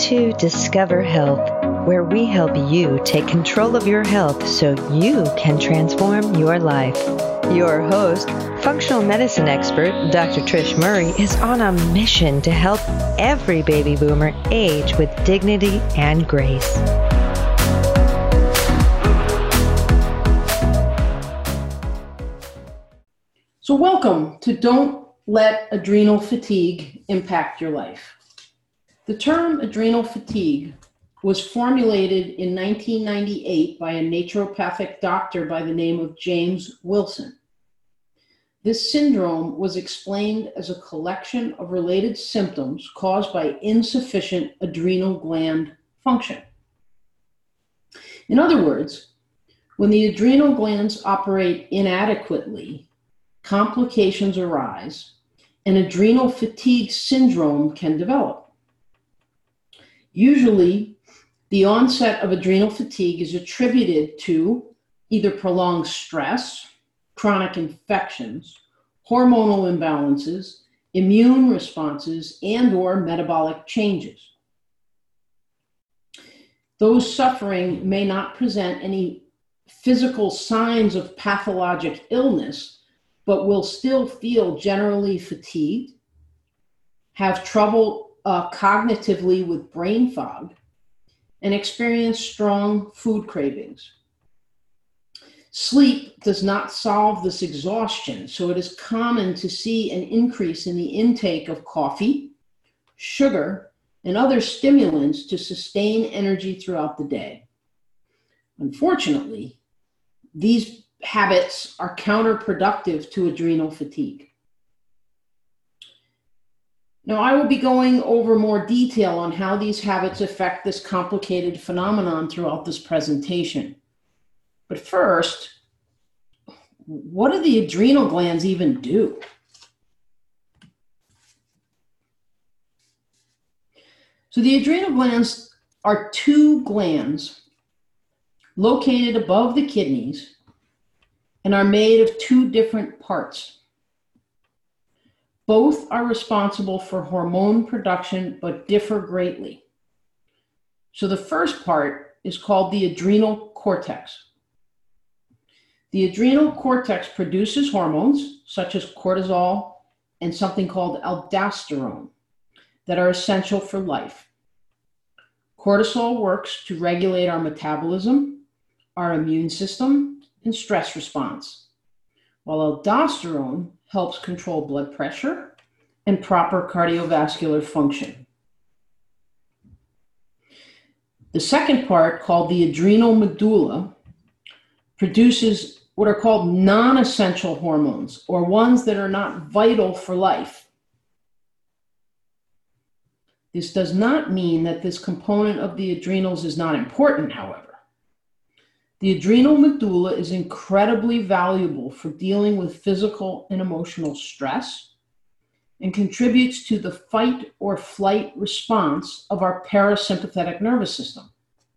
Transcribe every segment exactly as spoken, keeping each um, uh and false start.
to Discover Health, where we help you take control of your health so you can transform your life. Your host, functional medicine expert, Doctor Trish Murray, is on a mission to help every baby boomer age with dignity and grace. So welcome to Don't Let Adrenal Fatigue Impact Your Life. The term adrenal fatigue was formulated in nineteen ninety-eight by a naturopathic doctor by the name of James Wilson. This syndrome was explained as a collection of related symptoms caused by insufficient adrenal gland function. In other words, when the adrenal glands operate inadequately, complications arise, and adrenal fatigue syndrome can develop. Usually, the onset of adrenal fatigue is attributed to either prolonged stress, chronic infections, hormonal imbalances, immune responses, and/or metabolic changes. Those suffering may not present any physical signs of pathologic illness, but will still feel generally fatigued, have trouble uh, cognitively with brain fog, and experience strong food cravings. Sleep does not solve this exhaustion, so it is common to see an increase in the intake of coffee, sugar, and other stimulants to sustain energy throughout the day. Unfortunately, these habits are counterproductive to adrenal fatigue. Now, I will be going over more detail on how these habits affect this complicated phenomenon throughout this presentation. But first, what do the adrenal glands even do? So the adrenal glands are two glands located above the kidneys and are made of two different parts. Both are responsible for hormone production, but differ greatly. So the first part is called the adrenal cortex. The adrenal cortex produces hormones such as cortisol and something called aldosterone that are essential for life. Cortisol works to regulate our metabolism, our immune system, and stress response, while aldosterone helps control blood pressure and proper cardiovascular function. The second part, called the adrenal medulla, produces what are called non-essential hormones, or ones that are not vital for life. This does not mean that this component of the adrenals is not important, however. The adrenal medulla is incredibly valuable for dealing with physical and emotional stress and contributes to the fight or flight response of our parasympathetic nervous system.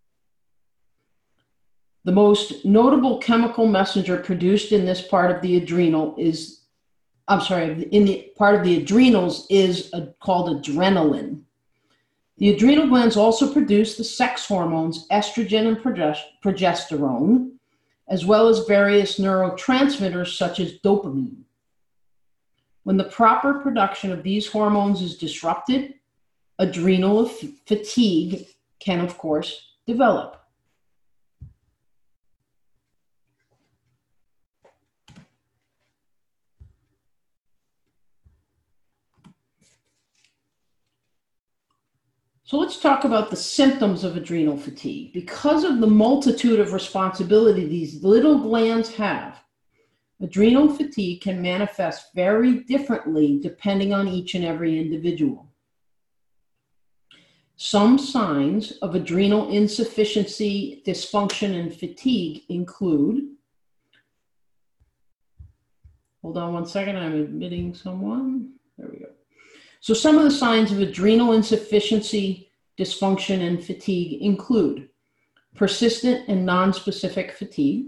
The most notable chemical messenger produced in this part of the adrenal is, I'm sorry, in the part of the adrenals is a, called adrenaline. The adrenal glands also produce the sex hormones estrogen and progesterone, as well as various neurotransmitters such as dopamine. When the proper production of these hormones is disrupted, adrenal f- fatigue can, of course, develop. So let's talk about the symptoms of adrenal fatigue. Because of the multitude of responsibility these little glands have, adrenal fatigue can manifest very differently depending on each and every individual. Some signs of adrenal insufficiency, dysfunction, and fatigue include, hold on one second, I'm admitting someone. There we go. So some of the signs of adrenal insufficiency, dysfunction, and fatigue include persistent and nonspecific fatigue,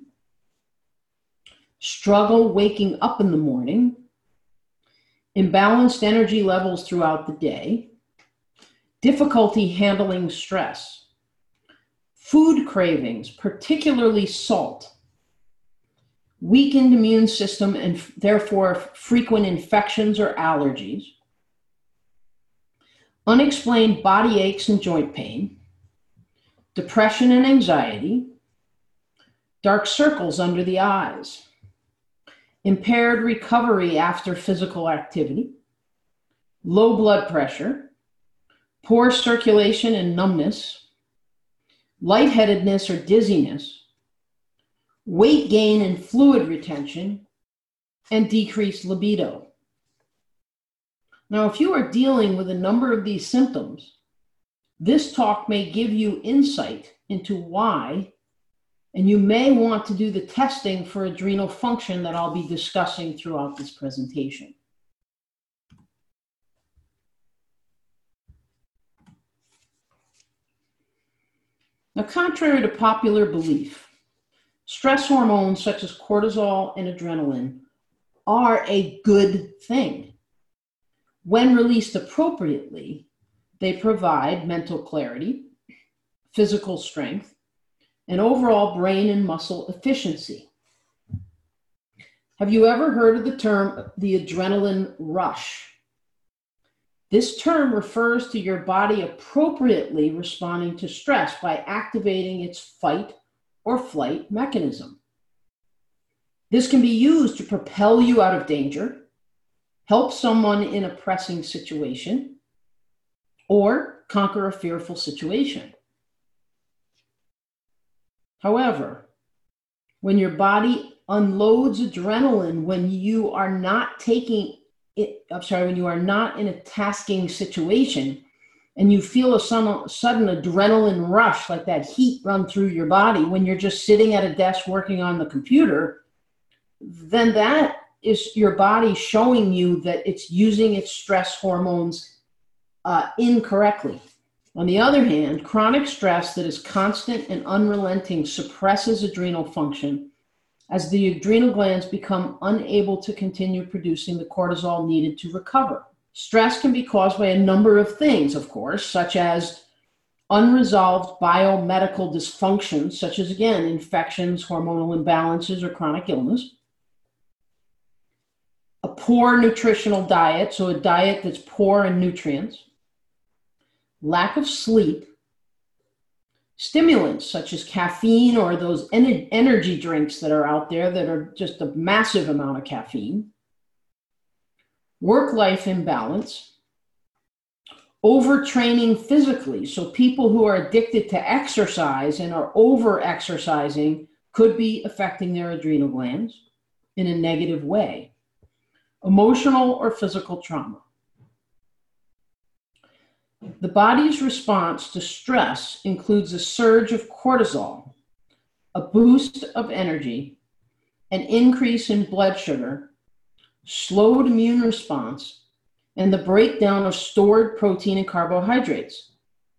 struggle waking up in the morning, imbalanced energy levels throughout the day, difficulty handling stress, food cravings, particularly salt, weakened immune system and therefore frequent infections or allergies, unexplained body aches and joint pain, depression and anxiety, dark circles under the eyes, impaired recovery after physical activity, low blood pressure, poor circulation and numbness, lightheadedness or dizziness, weight gain and fluid retention, and decreased libido. Now, if you are dealing with a number of these symptoms, this talk may give you insight into why, and you may want to do the testing for adrenal function that I'll be discussing throughout this presentation. Now, contrary to popular belief, stress hormones such as cortisol and adrenaline are a good thing. When released appropriately, they provide mental clarity, physical strength, and overall brain and muscle efficiency. Have you ever heard of the term the adrenaline rush? This term refers to your body appropriately responding to stress by activating its fight or flight mechanism. This can be used to propel you out of danger, help someone in a pressing situation, or conquer a fearful situation. However, when your body unloads adrenaline when you are not taking it, I'm sorry, when you are not in a tasking situation and you feel a sudden, sudden adrenaline rush, like that heat run through your body when you're just sitting at a desk working on the computer, then that is your body showing you that it's using its stress hormones uh, incorrectly. On the other hand, chronic stress that is constant and unrelenting suppresses adrenal function as the adrenal glands become unable to continue producing the cortisol needed to recover. Stress can be caused by a number of things, of course, such as unresolved biomedical dysfunctions, such as, again, infections, hormonal imbalances, or chronic illness. A poor nutritional diet, so a diet that's poor in nutrients. Lack of sleep. Stimulants such as caffeine or those en- energy drinks that are out there that are just a massive amount of caffeine. Work-life imbalance. Overtraining physically, so people who are addicted to exercise and are over-exercising could be affecting their adrenal glands in a negative way. Emotional or physical trauma. The body's response to stress includes a surge of cortisol, a boost of energy, an increase in blood sugar, slowed immune response, and the breakdown of stored protein and carbohydrates.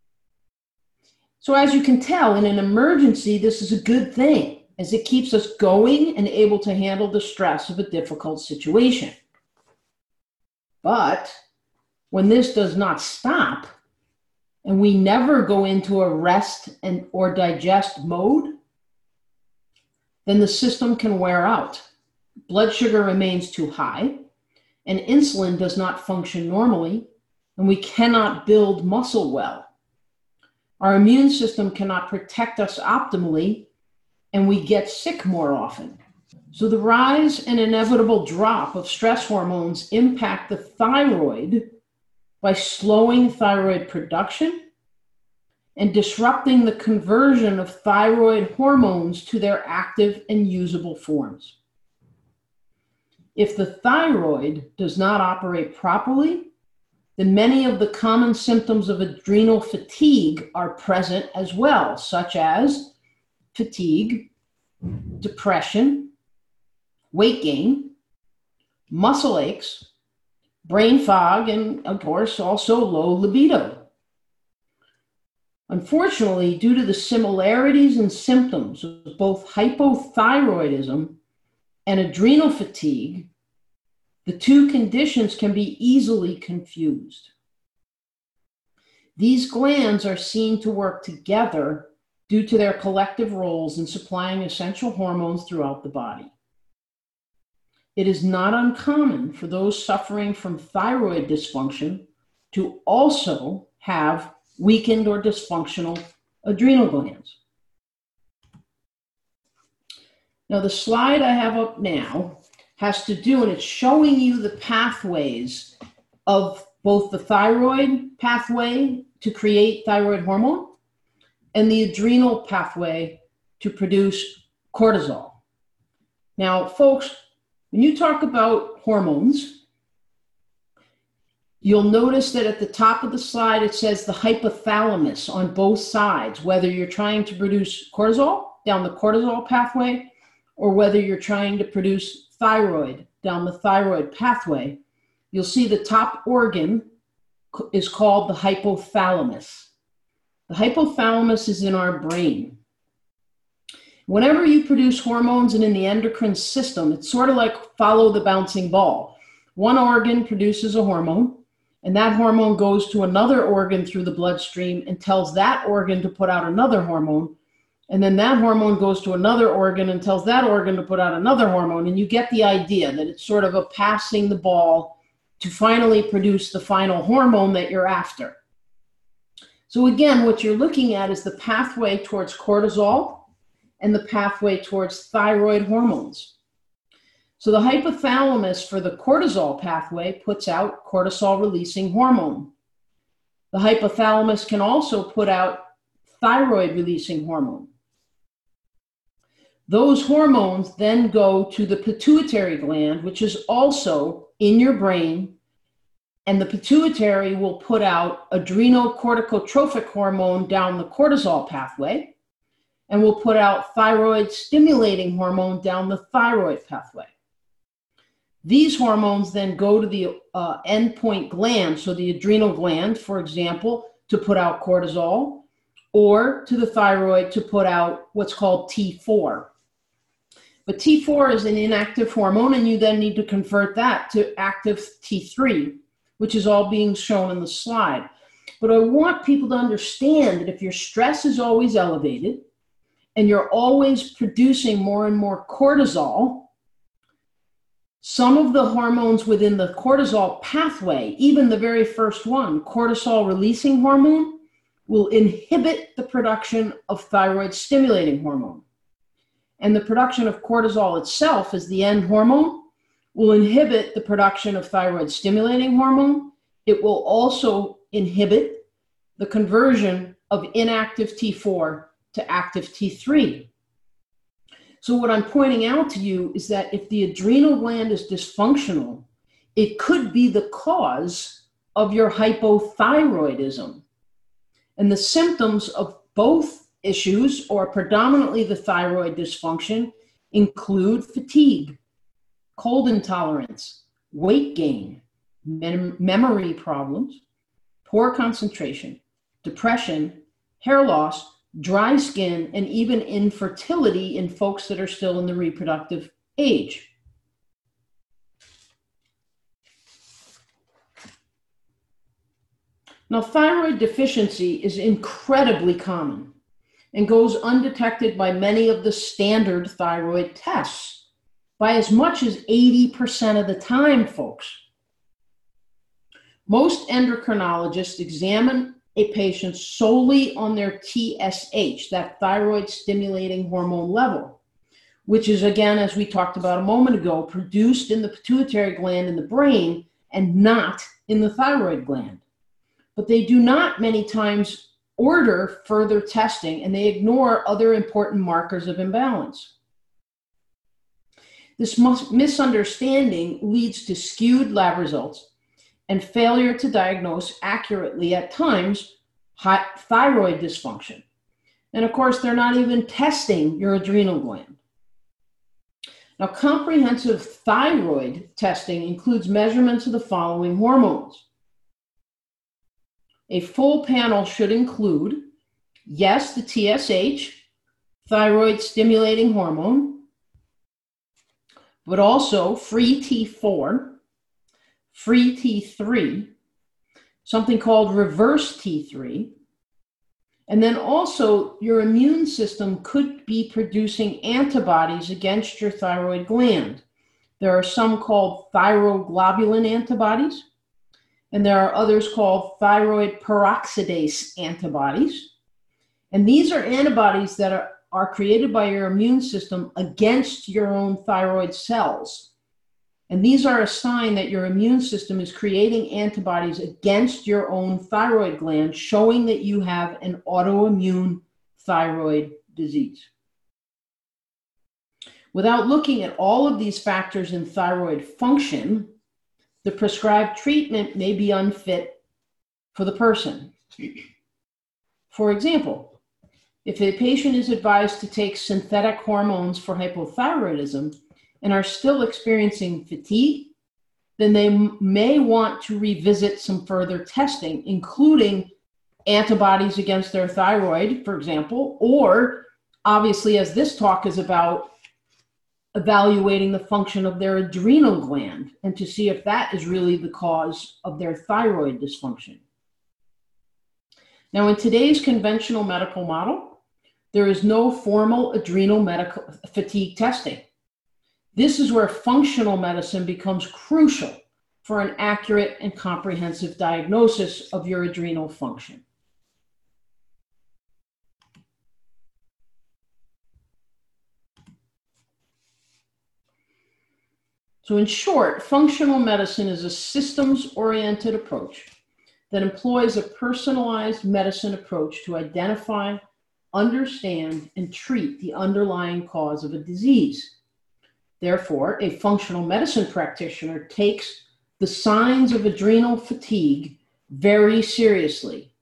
So as you can tell, in an emergency, this is a good thing, as it keeps us going and able to handle the stress of a difficult situation. But when this does not stop, and we never go into a rest and or digest mode, then the system can wear out. Blood sugar remains too high, and insulin does not function normally, and we cannot build muscle well. Our immune system cannot protect us optimally, and we get sick more often. So the rise and inevitable drop of stress hormones impact the thyroid by slowing thyroid production and disrupting the conversion of thyroid hormones to their active and usable forms. If the thyroid does not operate properly, then many of the common symptoms of adrenal fatigue are present as well, such as fatigue, depression, weight gain, muscle aches, brain fog, and of course also low libido. Unfortunately, due to the similarities and symptoms of both hypothyroidism and adrenal fatigue, the two conditions can be easily confused. These glands are seen to work together due to their collective roles in supplying essential hormones throughout the body. It is not uncommon for those suffering from thyroid dysfunction to also have weakened or dysfunctional adrenal glands. Now, the slide I have up now has to do, and it's showing you the pathways of both the thyroid pathway to create thyroid hormone and the adrenal pathway to produce cortisol. Now, folks, when you talk about hormones, you'll notice that at the top of the slide, it says the hypothalamus on both sides, whether you're trying to produce cortisol down the cortisol pathway or whether you're trying to produce thyroid down the thyroid pathway. You'll see the top organ is called the hypothalamus. The hypothalamus is in our brain. Whenever you produce hormones and in the endocrine system, it's sort of like follow the bouncing ball. One organ produces a hormone, and that hormone goes to another organ through the bloodstream and tells that organ to put out another hormone. And then that hormone goes to another organ and tells that organ to put out another hormone. And you get the idea that it's sort of a passing the ball to finally produce the final hormone that you're after. So again, what you're looking at is the pathway towards cortisol and the pathway towards thyroid hormones. So the hypothalamus for the cortisol pathway puts out cortisol-releasing hormone. The hypothalamus can also put out thyroid-releasing hormone. Those hormones then go to the pituitary gland, which is also in your brain, and the pituitary will put out adrenocorticotropic hormone down the cortisol pathway, and will put out thyroid-stimulating hormone down the thyroid pathway. These hormones then go to the uh, endpoint gland, so the adrenal gland, for example, to put out cortisol, or to the thyroid to put out what's called T four. But T four is an inactive hormone, and you then need to convert that to active T three, which is all being shown in the slide. But I want people to understand that if your stress is always elevated, and you're always producing more and more cortisol, some of the hormones within the cortisol pathway, even the very first one, cortisol-releasing hormone, will inhibit the production of thyroid-stimulating hormone. And the production of cortisol itself as the end hormone will inhibit the production of thyroid-stimulating hormone. It will also inhibit the conversion of inactive T four to active T three. So what I'm pointing out to you is that if the adrenal gland is dysfunctional, it could be the cause of your hypothyroidism. And the symptoms of both issues, or predominantly the thyroid dysfunction, include fatigue, cold intolerance, weight gain, mem- memory problems, poor concentration, depression, hair loss, dry skin, and even infertility in folks that are still in the reproductive age. Now, thyroid deficiency is incredibly common and goes undetected by many of the standard thyroid tests by as much as eighty percent of the time, folks. Most endocrinologists examine a patient solely on their T S H, that thyroid stimulating hormone level, which is, again, as we talked about a moment ago, produced in the pituitary gland in the brain and not in the thyroid gland. But they do not many times order further testing, and they ignore other important markers of imbalance. This misunderstanding leads to skewed lab results and failure to diagnose accurately at times high thyroid dysfunction. And of course, they're not even testing your adrenal gland. Now, comprehensive thyroid testing includes measurements of the following hormones. A full panel should include, yes, the T S H, thyroid stimulating hormone, but also free T four, free T three, something called reverse T three. And then also your immune system could be producing antibodies against your thyroid gland. There are some called thyroglobulin antibodies, and there are others called thyroid peroxidase antibodies. And these are antibodies that are, are created by your immune system against your own thyroid cells. And these are a sign that your immune system is creating antibodies against your own thyroid gland, showing that you have an autoimmune thyroid disease. Without looking at all of these factors in thyroid function, the prescribed treatment may be unfit for the person. For example, if a patient is advised to take synthetic hormones for hypothyroidism and are still experiencing fatigue, then they m- may want to revisit some further testing, including antibodies against their thyroid, for example, or obviously, as this talk is about, evaluating the function of their adrenal gland and to see if that is really the cause of their thyroid dysfunction. Now, in today's conventional medical model, there is no formal adrenal medical fatigue testing. This is where functional medicine becomes crucial for an accurate and comprehensive diagnosis of your adrenal function. So in short, functional medicine is a systems-oriented approach that employs a personalized medicine approach to identify, understand, and treat the underlying cause of a disease. Therefore, a functional medicine practitioner takes the signs of adrenal fatigue very seriously,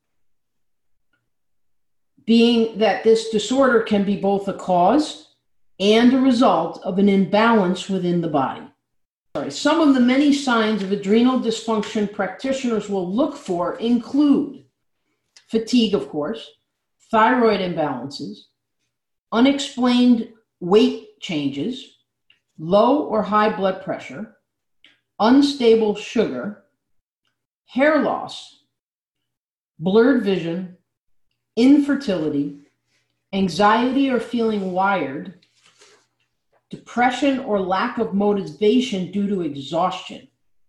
being that this disorder can be both a cause and a result of an imbalance within the body. Sorry, some of the many signs of adrenal dysfunction practitioners will look for include fatigue, of course, thyroid imbalances, unexplained weight changes, low or high blood pressure, unstable sugar, hair loss, blurred vision, infertility, anxiety or feeling wired, depression or lack of motivation due to exhaustion.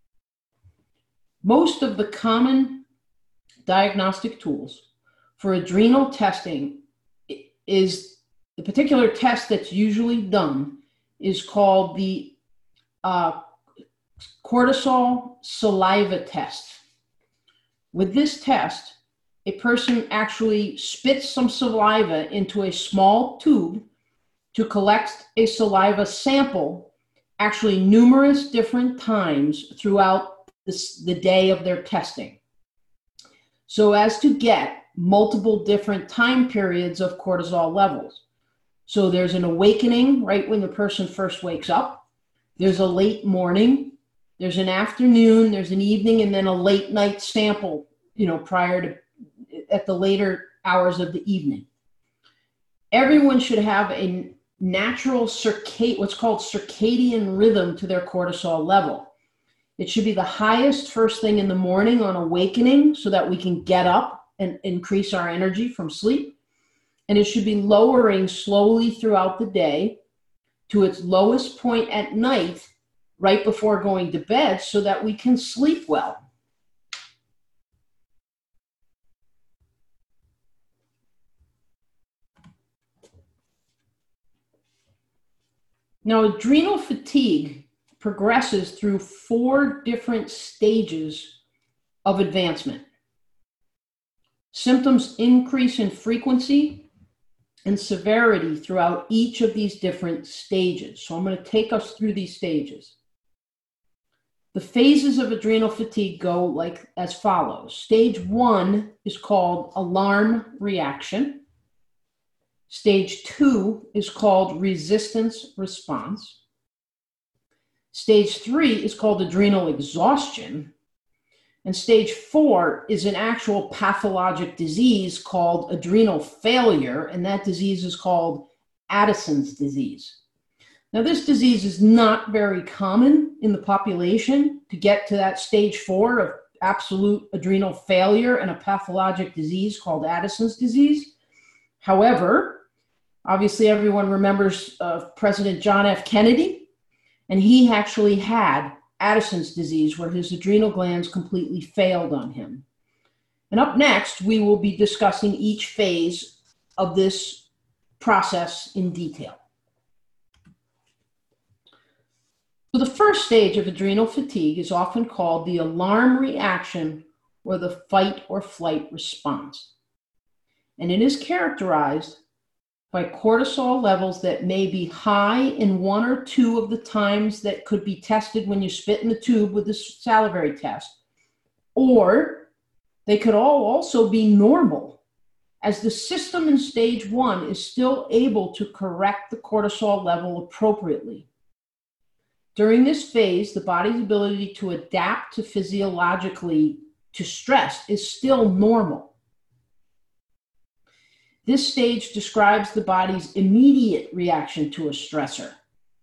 Most of the common diagnostic tools for adrenal testing is the particular test that's usually done is called the uh, cortisol saliva test. With this test, a person actually spits some saliva into a small tube to collect a saliva sample, actually numerous different times throughout this, the day of their testing, so as to get multiple different time periods of cortisol levels. So there's an awakening right when the person first wakes up. There's a late morning. There's an afternoon. There's an evening, and then a late night sample, you know, prior to at the later hours of the evening. Everyone should have a natural circadian, what's called circadian rhythm to their cortisol level. It should be the highest first thing in the morning on awakening so that we can get up and increase our energy from sleep. And it should be lowering slowly throughout the day to its lowest point at night, right before going to bed, so that we can sleep well. Now, adrenal fatigue progresses through four different stages of advancement. Symptoms increase in frequency and severity throughout each of these different stages. So I'm going to take us through these stages. The phases of adrenal fatigue go like as follows. Stage one is called alarm reaction. Stage two is called resistance response. Stage three is called adrenal exhaustion. And stage four is an actual pathologic disease called adrenal failure, and that disease is called Addison's disease. Now, this disease is not very common in the population to get to that stage four of absolute adrenal failure and a pathologic disease called Addison's disease. However, obviously everyone remembers uh, President John F. Kennedy, and he actually had Addison's disease where his adrenal glands completely failed on him. And up next, we will be discussing each phase of this process in detail. So the first stage of adrenal fatigue is often called the alarm reaction or the fight or flight response. And it is characterized by cortisol levels that may be high in one or two of the times that could be tested when you spit in the tube with the salivary test, or they could all also be normal, as the system in stage one is still able to correct the cortisol level appropriately. During this phase, the body's ability to adapt to physiologically to stress is still normal. This stage describes the body's immediate reaction to a stressor.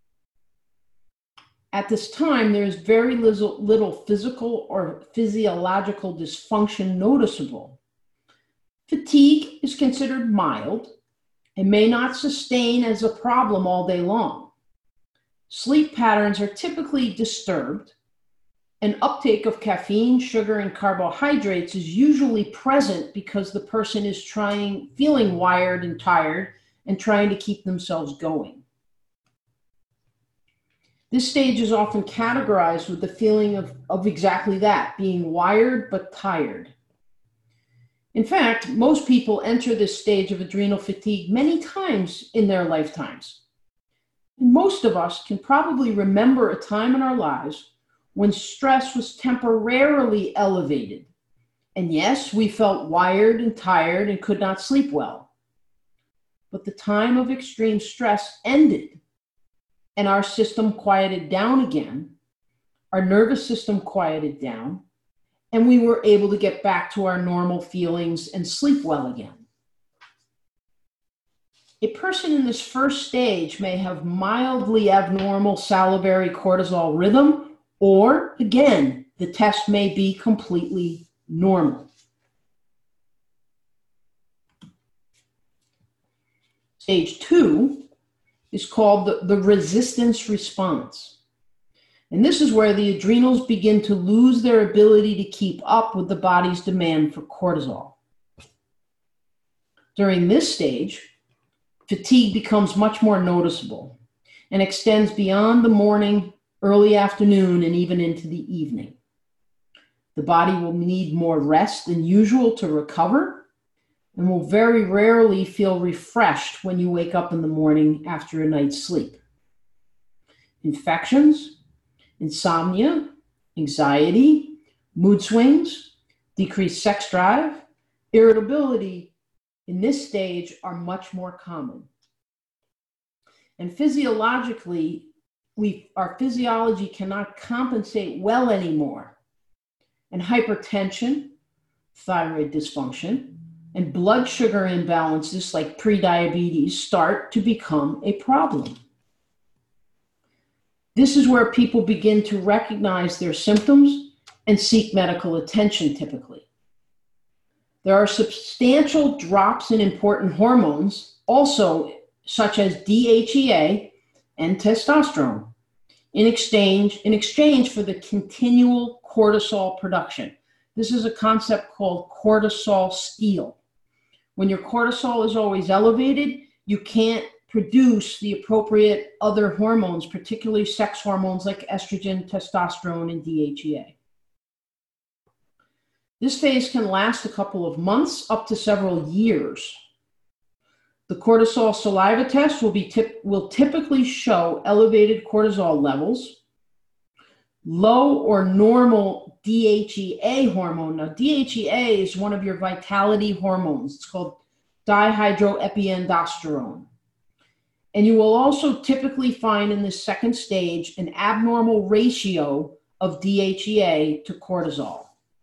At this time, there is very little, little physical or physiological dysfunction noticeable. Fatigue is considered mild and may not sustain as a problem all day long. Sleep patterns are typically disturbed, and uptake of caffeine, sugar, and carbohydrates is usually present because the person is trying, feeling wired and tired and trying to keep themselves going. This stage is often categorized with the feeling of, of exactly that, being wired but tired. In fact, most people enter this stage of adrenal fatigue many times in their lifetimes. And most of us can probably remember a time in our lives when stress was temporarily elevated. And yes, we felt wired and tired and could not sleep well. But the time of extreme stress ended, and our system quieted down again, our nervous system quieted down, and we were able to get back to our normal feelings and sleep well again. A person in this first stage may have mildly abnormal salivary cortisol rhythm, or again, the test may be completely normal. Stage two is called the, the resistance response. And this is where the adrenals begin to lose their ability to keep up with the body's demand for cortisol. During this stage, fatigue becomes much more noticeable and extends beyond the morning, early afternoon, and even into the evening. The body will need more rest than usual to recover and will very rarely feel refreshed when you wake up in the morning after a night's sleep. Infections, insomnia, anxiety, mood swings, decreased sex drive, irritability in this stage are much more common. And physiologically, we, our physiology cannot compensate well anymore. And hypertension, thyroid dysfunction, and blood sugar imbalances like prediabetes start to become a problem. This is where people begin to recognize their symptoms and seek medical attention typically. There are substantial drops in important hormones, also such as D H E A and testosterone, in exchange, in exchange for the continual cortisol production. This is a concept called cortisol steal. When your cortisol is always elevated, you can't produce the appropriate other hormones, particularly sex hormones like estrogen, testosterone, and D H E A. This phase can last a couple of months up to several years. The cortisol saliva test will, be tip, will typically show elevated cortisol levels, low or normal D H E A hormone. Now, D H E A is one of your vitality hormones. It's called dihydroepiandrosterone. And you will also typically find in this second stage an abnormal ratio of D H E A to cortisol.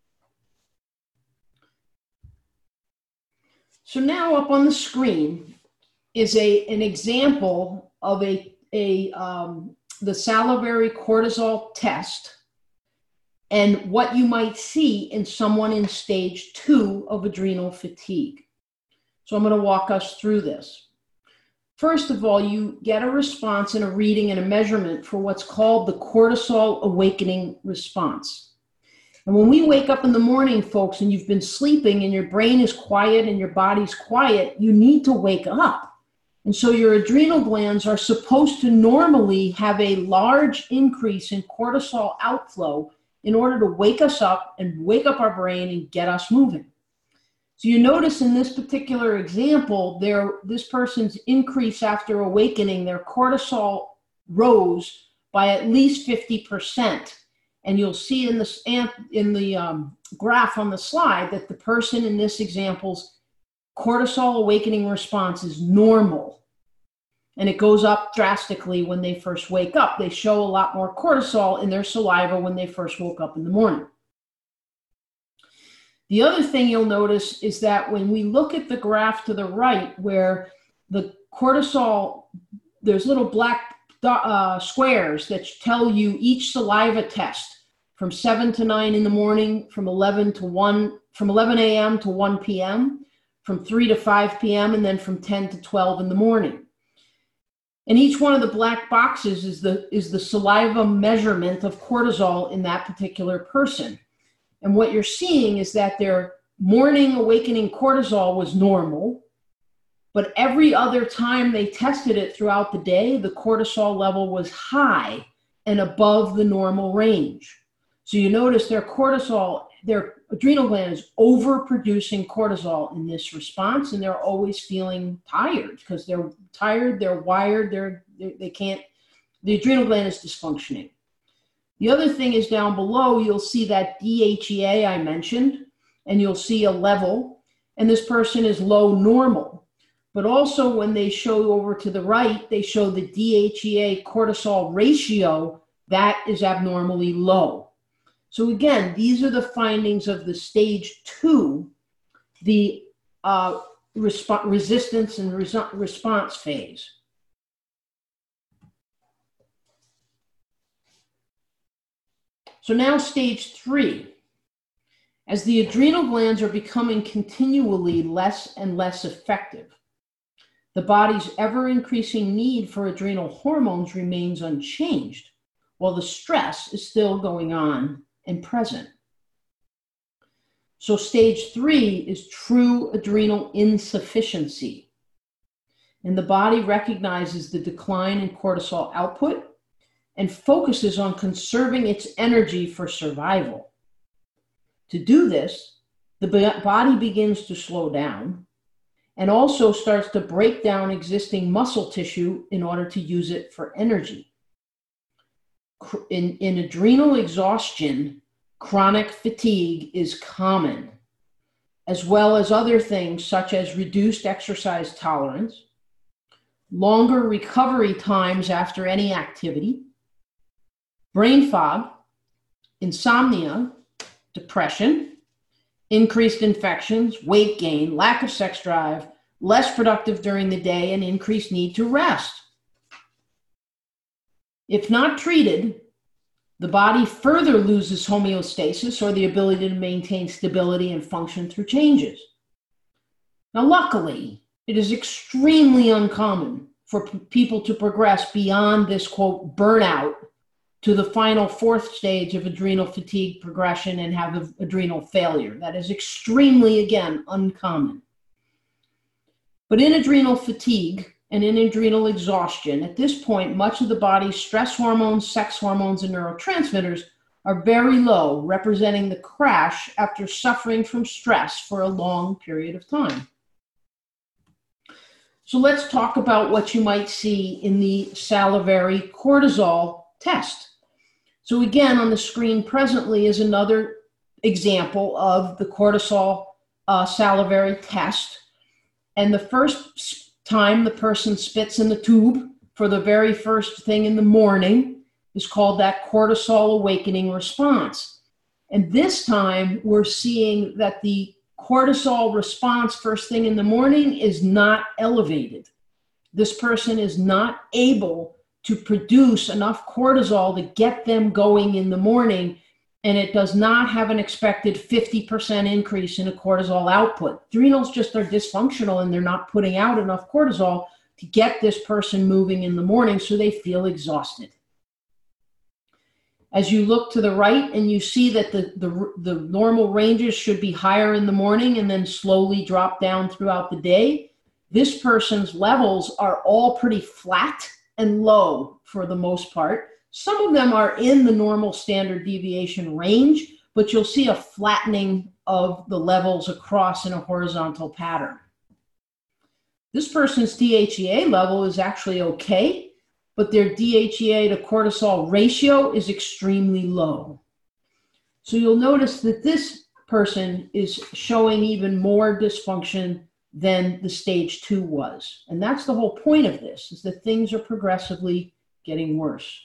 So now up on the screen is a, an example of a, a, um, the salivary cortisol test and what you might see in someone in stage two of adrenal fatigue. So I'm going to walk us through this. First of all, you get a response and a reading and a measurement for what's called the cortisol awakening response. And when we wake up in the morning, folks, and you've been sleeping and your brain is quiet and your body's quiet, you need to wake up. And so your adrenal glands are supposed to normally have a large increase in cortisol outflow in order to wake us up and wake up our brain and get us moving. So you notice in this particular example, there, this person's increase after awakening, their cortisol rose by at least fifty percent. And you'll see in the, in the um, graph on the slide that the person in this example's cortisol awakening response is normal. And it goes up drastically when they first wake up. They show a lot more cortisol in their saliva when they first woke up in the morning. The other thing you'll notice is that when we look at the graph to the right, where the cortisol, there's little black uh, squares that tell you each saliva test from seven to nine in the morning, from eleven to one, from eleven a m to one p m, from three to five p m, and then from ten to twelve in the morning. And each one of the black boxes is the, is the saliva measurement of cortisol in that particular person. And what you're seeing is that their morning awakening cortisol was normal, but every other time they tested it throughout the day, the cortisol level was high and above the normal range. So you notice their cortisol, their adrenal gland is overproducing cortisol in this response, and they're always feeling tired because they're tired, they're wired, they're, they, they can't, the adrenal gland is dysfunctioning. The other thing is down below, you'll see that D H E A I mentioned, and you'll see a level, and this person is low normal. But also when they show over to the right, they show the D H E A cortisol ratio, that is abnormally low. So again, these are the findings of the stage two, the uh, resp- resistance and res- response phase. So now stage three, as the adrenal glands are becoming continually less and less effective, the body's ever-increasing need for adrenal hormones remains unchanged, while the stress is still going on and present. So stage three is true adrenal insufficiency. And the body recognizes the decline in cortisol output and focuses on conserving its energy for survival. To do this, the body begins to slow down and also starts to break down existing muscle tissue in order to use it for energy. In, in adrenal exhaustion, chronic fatigue is common, as well as other things such as reduced exercise tolerance, longer recovery times after any activity, brain fog, insomnia, depression, increased infections, weight gain, lack of sex drive, less productive during the day, and increased need to rest. If not treated, the body further loses homeostasis, or the ability to maintain stability and function through changes. Now, luckily, it is extremely uncommon for p- people to progress beyond this, quote, burnout to the final fourth stage of adrenal fatigue progression and have a, adrenal failure. That is extremely, again, uncommon. But in adrenal fatigue and in adrenal exhaustion, at this point, much of the body's stress hormones, sex hormones, and neurotransmitters are very low, representing the crash after suffering from stress for a long period of time. So let's talk about what you might see in the salivary cortisol test. So again, on the screen presently is another example of the cortisol uh, salivary test. And the first time the person spits in the tube for the very first thing in the morning is called that cortisol awakening response. And this time we're seeing that the cortisol response first thing in the morning is not elevated. This person is not able to produce enough cortisol to get them going in the morning and it does not have an expected fifty percent increase in a cortisol output. Adrenals just are dysfunctional and they're not putting out enough cortisol to get this person moving in the morning so they feel exhausted. As you look to the right and you see that the, the, the normal ranges should be higher in the morning and then slowly drop down throughout the day, this person's levels are all pretty flat and low for the most part. Some of them are in the normal standard deviation range, but you'll see a flattening of the levels across in a horizontal pattern. This person's D H E A level is actually okay, but their D H E A to cortisol ratio is extremely low. So you'll notice that this person is showing even more dysfunction than the stage two was. And that's the whole point of this, is that things are progressively getting worse.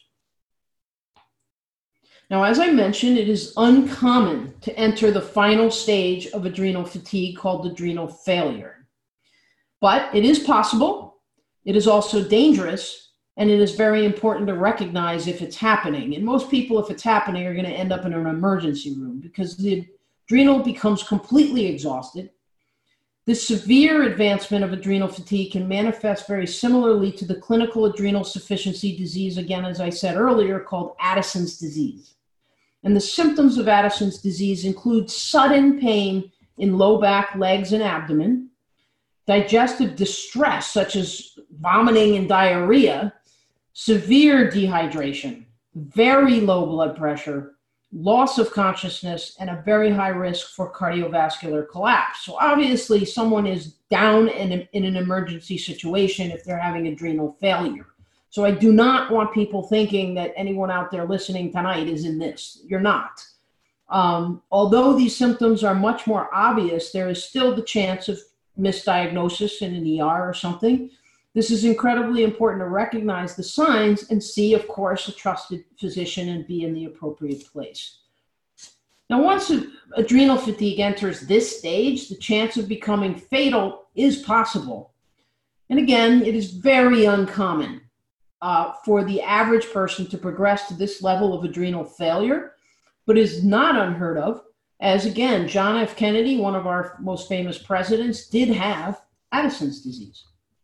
Now, as I mentioned, it is uncommon to enter the final stage of adrenal fatigue called adrenal failure. But it is possible, it is also dangerous, and it is very important to recognize if it's happening. And most people, if it's happening, are going to end up in an emergency room because the adrenal becomes completely exhausted. This severe advancement of adrenal fatigue can manifest very similarly to the clinical adrenal sufficiency disease, again, as I said earlier, called Addison's disease. And the symptoms of Addison's disease include sudden pain in low back, legs, and abdomen, digestive distress, such as vomiting and diarrhea, severe dehydration, very low blood pressure, loss of consciousness, and a very high risk for cardiovascular collapse. So obviously someone is down in, in an emergency situation if they're having adrenal failure. So I do not want people thinking that anyone out there listening tonight is in this. You're not. Um, although these symptoms are much more obvious, there is still the chance of misdiagnosis in an E R or something. This is incredibly important to recognize the signs and see, of course, a trusted physician and be in the appropriate place. Now, once adrenal fatigue enters this stage, the chance of becoming fatal is possible. And again, it is very uncommon uh, for the average person to progress to this level of adrenal failure, but is not unheard of, as again, John F. Kennedy, one of our most famous presidents, did have Addison's disease.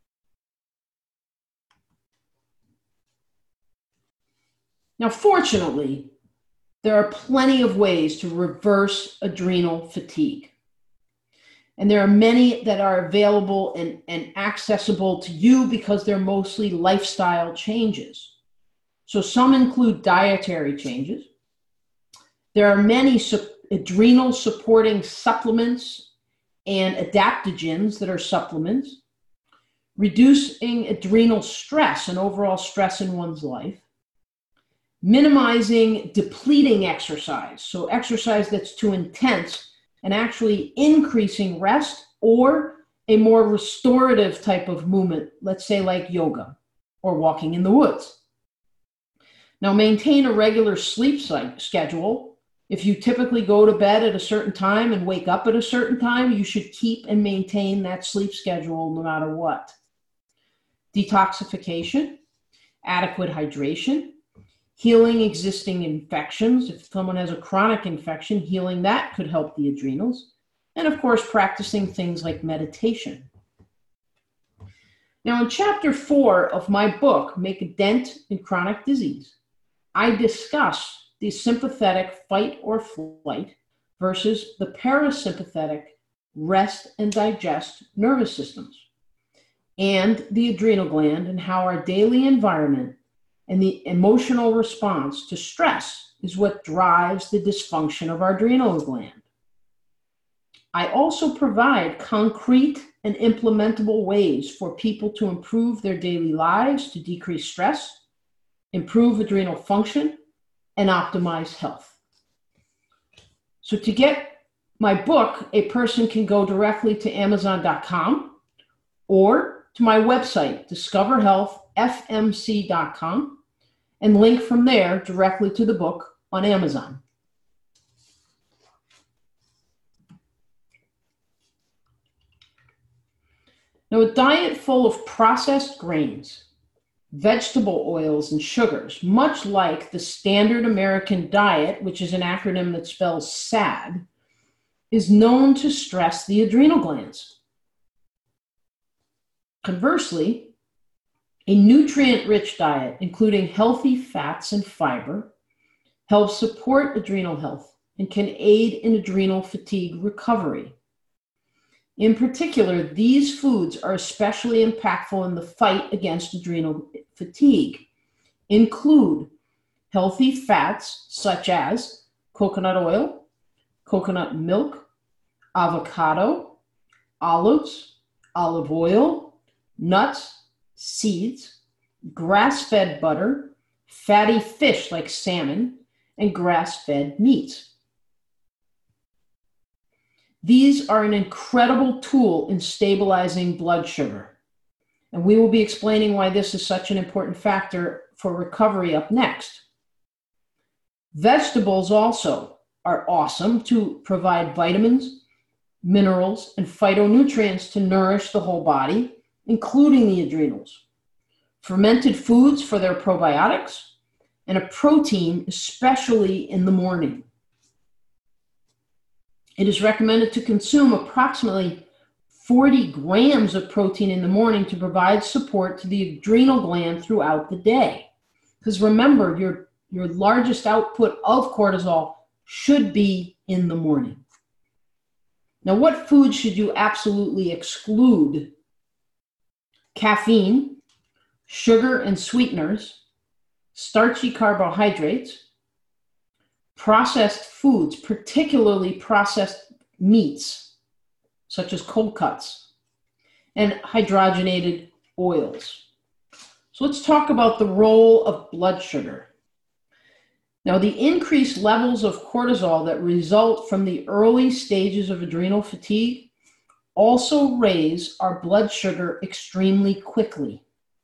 Now, fortunately, there are plenty of ways to reverse adrenal fatigue. And there are many that are available and, and accessible to you because they're mostly lifestyle changes. So some include dietary changes. There are many su- adrenal supporting supplements and adaptogens that are supplements, reducing adrenal stress and overall stress in one's life, minimizing depleting exercise, so exercise that's too intense, and actually increasing rest or a more restorative type of movement, let's say like yoga or walking in the woods. Now, maintain a regular sleep schedule. If you typically go to bed at a certain time and wake up at a certain time, you should keep and maintain that sleep schedule no matter what. Detoxification, adequate hydration, healing existing infections. If someone has a chronic infection, healing that could help the adrenals. And of course, practicing things like meditation. Now, in chapter four of my book, Make a Dent in Chronic Disease, I discuss the sympathetic fight or flight versus the parasympathetic rest and digest nervous systems, and the adrenal gland, and how our daily environment and the emotional response to stress is what drives the dysfunction of our adrenal gland. I also provide concrete and implementable ways for people to improve their daily lives, to decrease stress, improve adrenal function, and optimize health. So to get my book, a person can go directly to amazon dot com or to my website, discover health f m c dot com, and link from there directly to the book on Amazon. Now, a diet full of processed grains, vegetable oils, and sugars, much like the standard American diet, which is an acronym that spells SAD, is known to stress the adrenal glands. Conversely, a nutrient-rich diet, including healthy fats and fiber, helps support adrenal health and can aid in adrenal fatigue recovery. In particular, these foods are especially impactful in the fight against adrenal fatigue. Include healthy fats such as coconut oil, coconut milk, avocado, olives, olive oil, nuts, seeds, grass-fed butter, fatty fish like salmon, and grass-fed meats. These are an incredible tool in stabilizing blood sugar, and we will be explaining why this is such an important factor for recovery up next. Vegetables also are awesome to provide vitamins, minerals, and phytonutrients to nourish the whole body, including the adrenals. Fermented foods for their probiotics, and a protein, especially in the morning. It is recommended to consume approximately forty grams of protein in the morning to provide support to the adrenal gland throughout the day. Because remember, your, your largest output of cortisol should be in the morning. Now, what foods should you absolutely exclude? Caffeine, sugar and sweeteners, starchy carbohydrates, processed foods, particularly processed meats, such as cold cuts, and hydrogenated oils. So let's talk about the role of blood sugar. Now, the increased levels of cortisol that result from the early stages of adrenal fatigue also raise our blood sugar extremely quickly.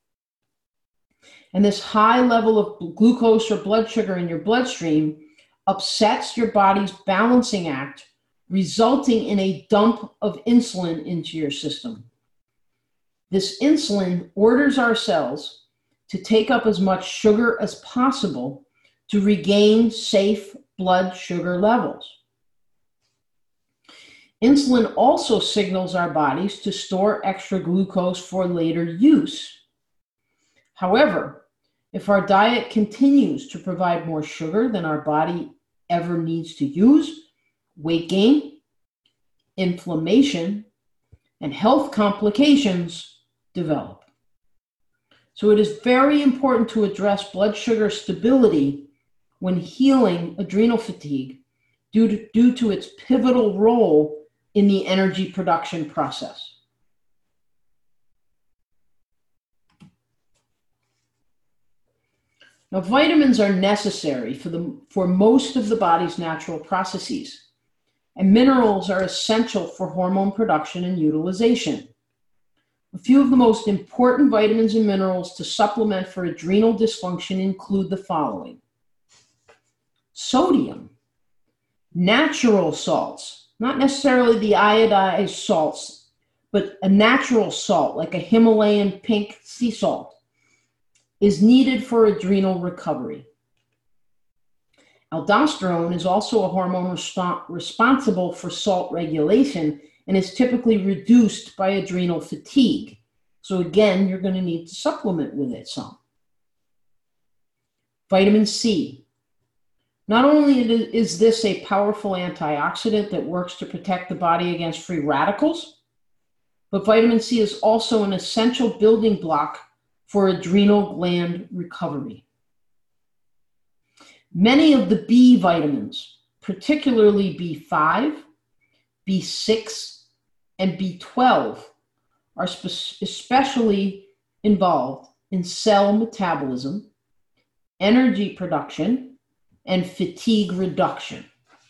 And this high level of glucose or blood sugar in your bloodstream upsets your body's balancing act, resulting in a dump of insulin into your system. This insulin orders our cells to take up as much sugar as possible to regain safe blood sugar levels. Insulin also signals our bodies to store extra glucose for later use. However, if our diet continues to provide more sugar than our body ever needs to use, weight gain, inflammation, and health complications develop. So it is very important to address blood sugar stability when healing adrenal fatigue due to, due to its pivotal role in the energy production process. Now, vitamins are necessary for, the, for most of the body's natural processes, and minerals are essential for hormone production and utilization. A few of the most important vitamins and minerals to supplement for adrenal dysfunction include the following: sodium, natural salts, not necessarily the iodized salts, but a natural salt like a Himalayan pink sea salt, is needed for adrenal recovery. Aldosterone is also a hormone resp- responsible for salt regulation and is typically reduced by adrenal fatigue. So again, you're going to need to supplement with it some. Vitamin C. Not only is this a powerful antioxidant that works to protect the body against free radicals, but vitamin C is also an essential building block for adrenal gland recovery. Many of the B vitamins, particularly B five, B six, and B twelve, are spe- especially involved in cell metabolism, energy production, and fatigue reduction.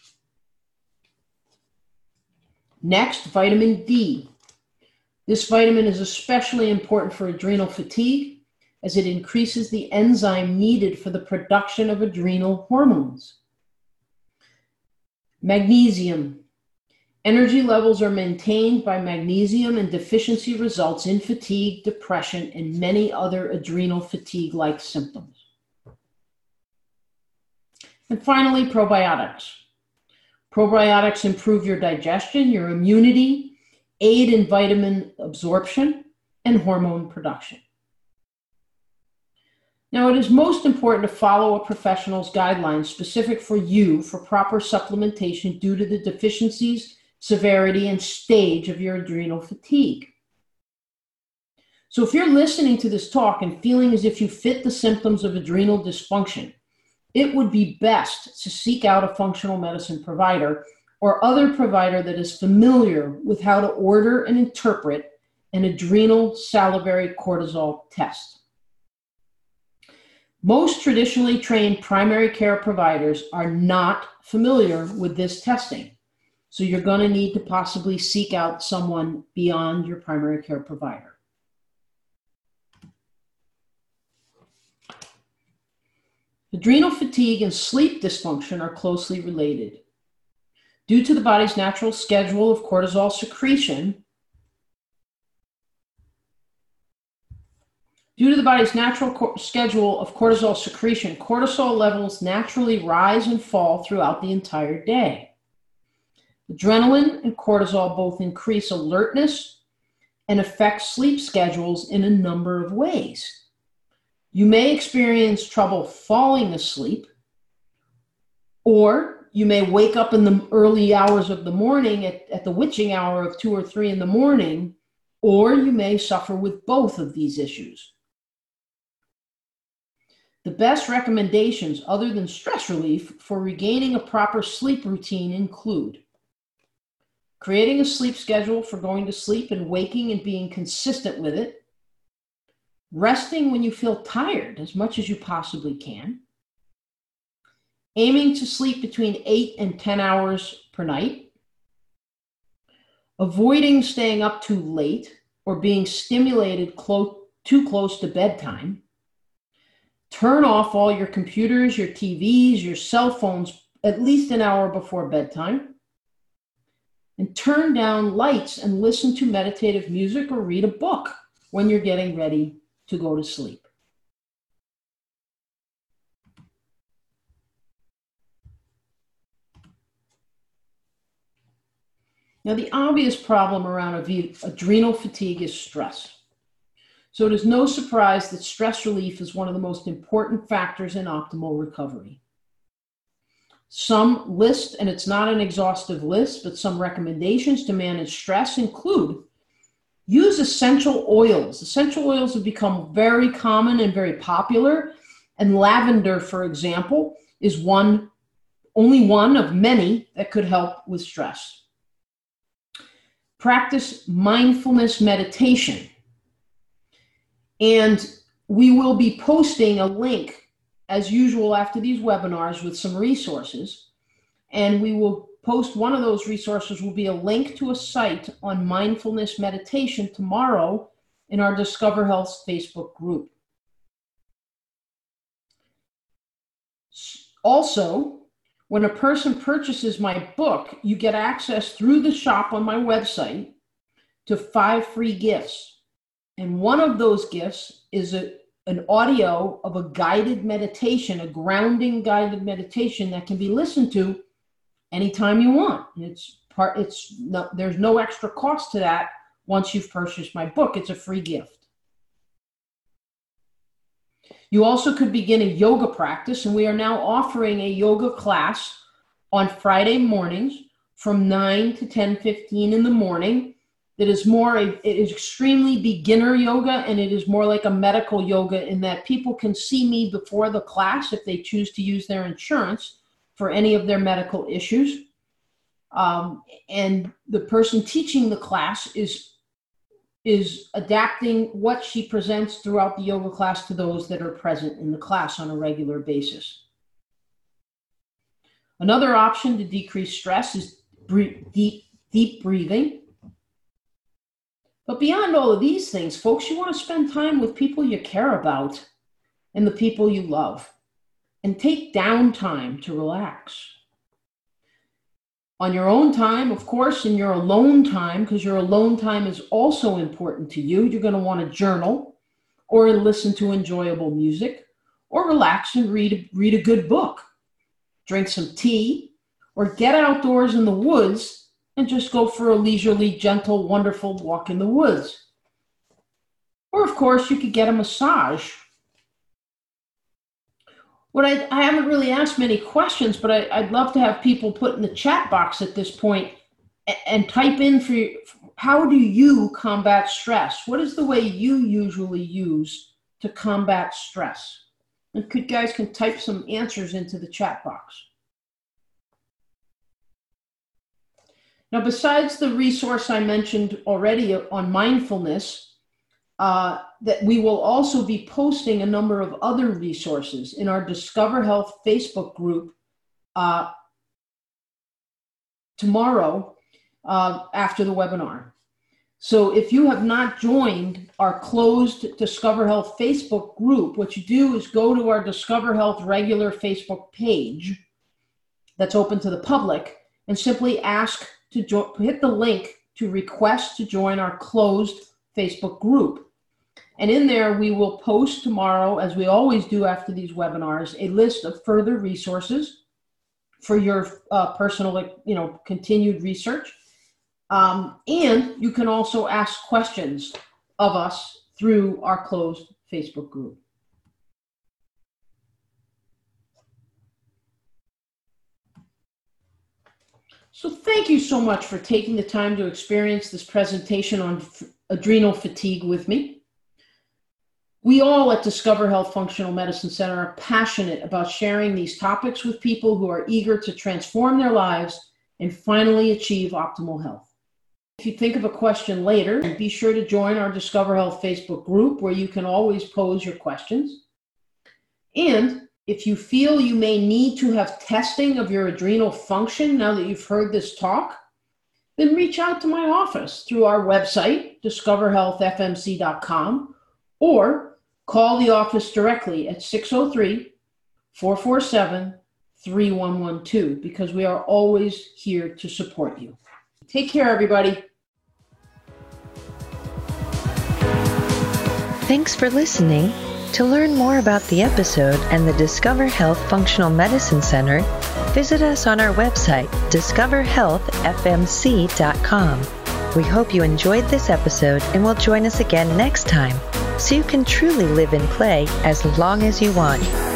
Next, vitamin D. This vitamin is especially important for adrenal fatigue as it increases the enzyme needed for the production of adrenal hormones. Magnesium. Energy levels are maintained by magnesium, and deficiency results in fatigue, depression, and many other adrenal fatigue-like symptoms. And finally, probiotics. Probiotics improve your digestion, your immunity, aid in vitamin absorption, and hormone production. Now, it is most important to follow a professional's guidelines specific for you for proper supplementation due to the deficiencies, severity, and stage of your adrenal fatigue. So if you're listening to this talk and feeling as if you fit the symptoms of adrenal dysfunction, it would be best to seek out a functional medicine provider or other provider that is familiar with how to order and interpret an adrenal salivary cortisol test. Most traditionally trained primary care providers are not familiar with this testing, so you're going to need to possibly seek out someone beyond your primary care provider. Adrenal fatigue and sleep dysfunction are closely related. Due to the body's natural schedule of cortisol secretion, Due to the body's natural co- schedule of cortisol secretion, cortisol levels naturally rise and fall throughout the entire day. Adrenaline and cortisol both increase alertness and affect sleep schedules in a number of ways. You may experience trouble falling asleep, or you may wake up in the early hours of the morning at, at the witching hour of two or three in the morning, or you may suffer with both of these issues. The best recommendations other than stress relief for regaining a proper sleep routine include creating a sleep schedule for going to sleep and waking and being consistent with it, resting when you feel tired as much as you possibly can, aiming to sleep between eight and ten hours per night, avoiding staying up too late or being stimulated clo- too close to bedtime, turn off all your computers, your T Vs, your cell phones at least an hour before bedtime, and turn down lights and listen to meditative music or read a book when you're getting ready to go to sleep. Now, the obvious problem around adrenal fatigue is stress. So it is no surprise that stress relief is one of the most important factors in optimal recovery. Some list, and it's not an exhaustive list, but some recommendations to manage stress include use essential oils. Essential oils have become very common and very popular, and lavender, for example, is one, only one of many that could help with stress. Practice mindfulness meditation. And we will be posting a link, as usual, after these webinars with some resources. And we will post one of those resources will be a link to a site on mindfulness meditation tomorrow in our Discover Health Facebook group. Also, when a person purchases my book, you get access through the shop on my website to five free gifts. And one of those gifts is a, an audio of a guided meditation, a grounding guided meditation that can be listened to anytime you want. It's part, it's no, there's no extra cost to that once you've purchased my book. It's a free gift. You also could begin a yoga practice, and we are now offering a yoga class on Friday mornings from nine to ten fifteen in the morning. It is more, a, it is extremely beginner yoga, and it is more like a medical yoga in that people can see me before the class if they choose to use their insurance for any of their medical issues. Um, and the person teaching the class is, is adapting what she presents throughout the yoga class to those that are present in the class on a regular basis. Another option to decrease stress is breathe, deep, deep breathing. But beyond all of these things, folks, you want to spend time with people you care about and the people you love, and take downtime to relax. On your own time, of course, in your alone time, because your alone time is also important to you, you're going to want to journal or listen to enjoyable music or relax and read, read a good book, drink some tea, or get outdoors in the woods and just go for a leisurely, gentle, wonderful walk in the woods. Or, of course, you could get a massage. What I, I haven't really asked many questions, but I, I'd love to have people put in the chat box at this point and, and type in for you, how do you combat stress? What is the way you usually use to combat stress? And could guys can type some answers into the chat box. Now, besides the resource I mentioned already on mindfulness, Uh, that we will also be posting a number of other resources in our Discover Health Facebook group uh, tomorrow uh, after the webinar. So if you have not joined our closed Discover Health Facebook group, what you do is go to our Discover Health regular Facebook page that's open to the public and simply ask to jo- hit the link to request to join our closed Facebook group. And in there, we will post tomorrow, as we always do after these webinars, a list of further resources for your uh, personal, you know, continued research. Um, and you can also ask questions of us through our closed Facebook group. So thank you so much for taking the time to experience this presentation on f- adrenal fatigue with me. We all at Discover Health Functional Medicine Center are passionate about sharing these topics with people who are eager to transform their lives and finally achieve optimal health. If you think of a question later, be sure to join our Discover Health Facebook group where you can always pose your questions. And if you feel you may need to have testing of your adrenal function now that you've heard this talk, then reach out to my office through our website, discover health f m c dot com, or call the office directly at six oh three, four four seven, three one one two because we are always here to support you. Take care, everybody. Thanks for listening. To learn more about the episode and the Discover Health Functional Medicine Center, visit us on our website, discover health f m c dot com. We hope you enjoyed this episode and will join us again next time, so you can truly live and play as long as you want.